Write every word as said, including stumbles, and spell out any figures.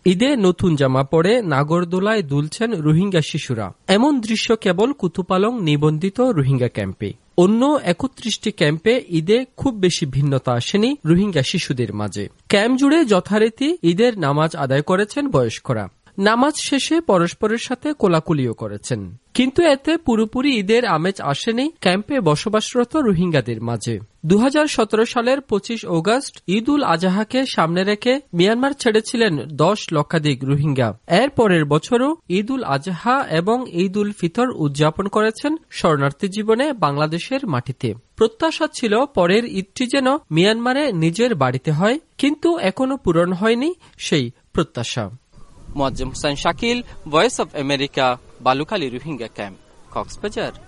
ঈদে নতুন জামা পরে নাগরদোলায় দুলছেন রোহিঙ্গা শিশুরা। এমন দৃশ্য কেবল কুতুপালং নিবন্ধিত রোহিঙ্গা ক্যাম্পে। অন্য একত্রিশটি ক্যাম্পে ঈদে খুব বেশি ভিন্নতা আসেনি রোহিঙ্গা শিশুদের মাঝে। ক্যাম্প জুড়ে যথারীতি ঈদের নামাজ আদায় করেছেন বয়স্করা। নামাজ শেষে পরস্পরের সাথে কোলাকুলিও করেছেন। কিন্তু এতে পুরোপুরি ঈদের আমেজ আসেনি ক্যাম্পে বসবাসরত রোহিঙ্গাদের মাঝে। দু হাজার সতেরো সালের পঁচিশ অগস্ট ঈদ উল আজহাকে সামনে রেখে মিয়ানমার ছেড়েছিলেন দশ লক্ষাধিক রোহিঙ্গা। এর পরের বছরও ঈদ উল আজহা এবং ঈদ উল ফিতর উদযাপন করেছেন শরণার্থী জীবনে বাংলাদেশের মাটিতে। প্রত্যাশা ছিল পরের ঈদটি যেন মিয়ানমারে নিজের বাড়িতে হয়, কিন্তু এখনো পূরণ হয়নি সেই প্রত্যাশা। Moazzem Hossain Shakil, voice of America, Balukhali Rohingya camp, Cox's Bazar.